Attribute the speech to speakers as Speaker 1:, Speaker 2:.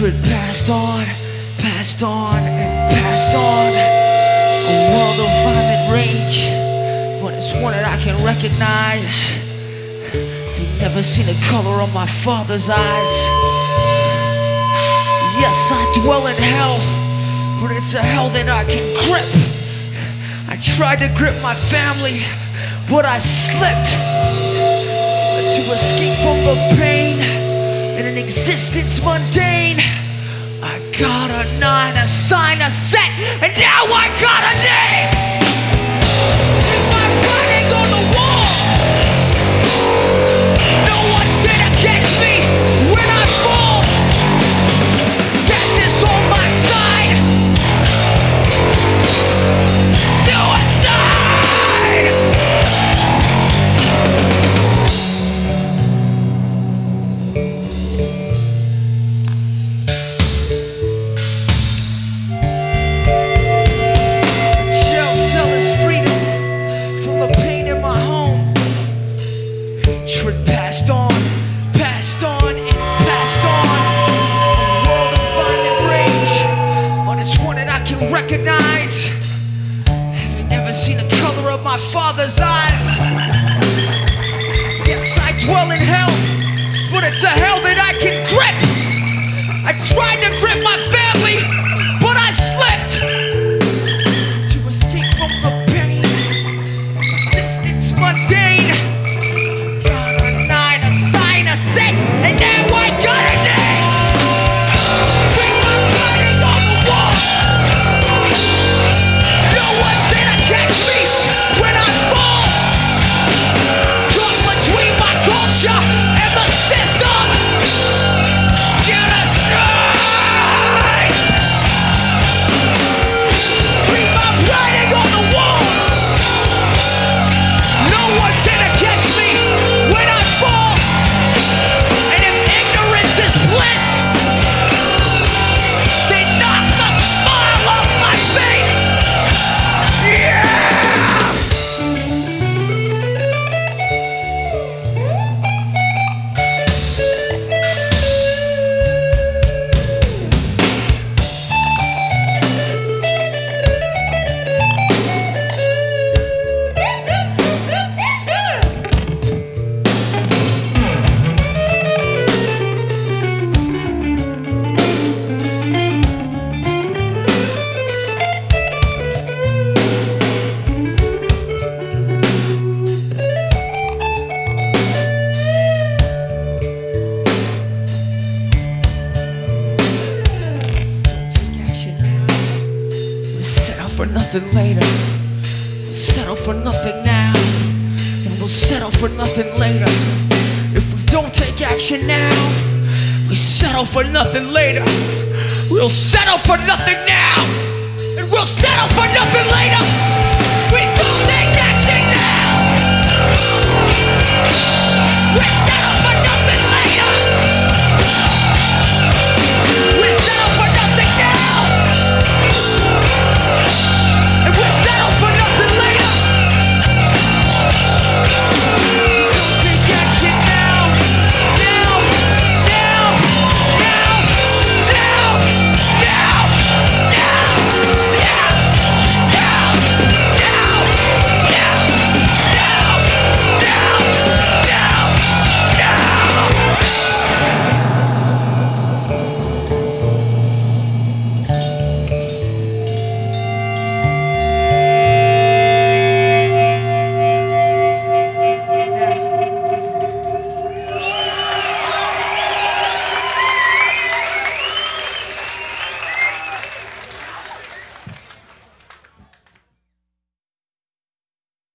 Speaker 1: Hatred passed on, and passed on. A world of violent rage, but it's one that I can recognize. You've never seen the color of my father's eyes. Yes, I dwell in hell, but it's a hell that I can grip. I tried to grip my family, but I slipped. To escape from the pain in an existence mundane, I got a 9, a sign, a set, and now I got a name. With my writing on the wall, no one's here to catch me when I fall. Death is on my side. Suicide. Passed on, and passed on. A world of violent rage, but it's one that I can recognize. Have you never seen the color of my father's eyes? Yes, I dwell in hell, but it's a hell that I can grip. I tried to grip my family, but I slipped. To escape from the pain, existence mundane. And now I got a name. With my writing on the wall, no one's here to catch me when I fall. Caught between my culture and the system. Genocide. With my writing on the wall, no one's here to catch me when I fall. Bliss. They knocked the smile off my face. Yeah. For nothing later, we'll settle for nothing now, and we'll settle for nothing later. If we don't take action now, we settle for nothing later. We'll settle for nothing now, and we'll settle for nothing later. We don't take action now.